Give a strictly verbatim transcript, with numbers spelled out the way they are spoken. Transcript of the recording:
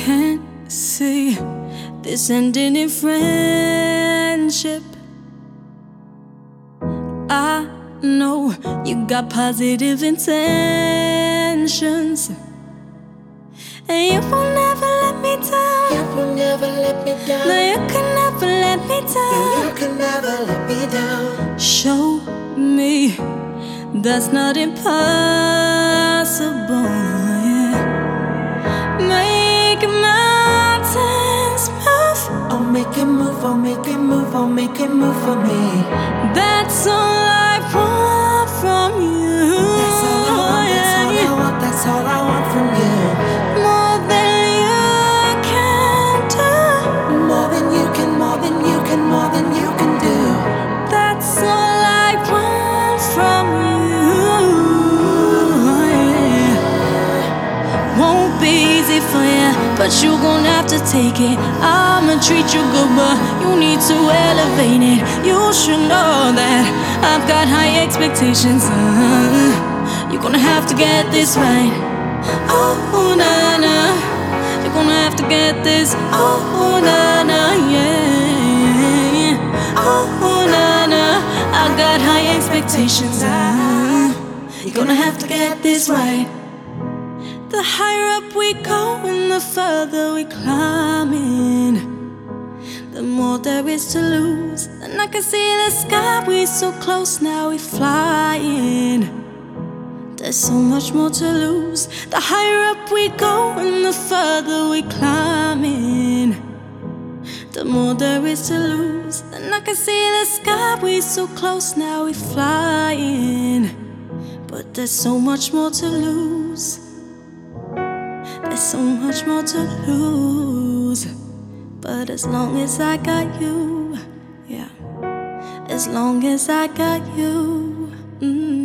can't see this ending in friendship. I know you got positive intentions, and you will never let me down. You will never let me down. No, you can never let me down. You can never let me down. Show me that's not impossible. Yeah. Make mountains move. Oh, make it move, oh, make it move, oh, make it move for me. That's all I want from you. That's all I want, that's all I want, that's all I want from you. More than you can do. More than you can, more than you can, more than you can do. That's all I want from you. Yeah. Won't be easy for you, but you gon' have to take it. I'ma treat you good, but you need to elevate it. You should know that I've got high expectations. uh, You're gonna have to get this right. Oh, na na, you're gonna have to get this. Oh, na na, yeah. Oh, na na, I got high expectations. uh, You're gonna have to get this right. The higher up we go and the further we climbing, the more there is to lose. And I can see the sky, we're so close now, we're flying. There's so much more to lose. The higher up we go and the further we climbing, the more there is to lose. And I can see the sky, we're so close now, we're flying. But there's so much more to lose. There's so much more to lose. But as long as I got you, yeah, as long as I got you, mm.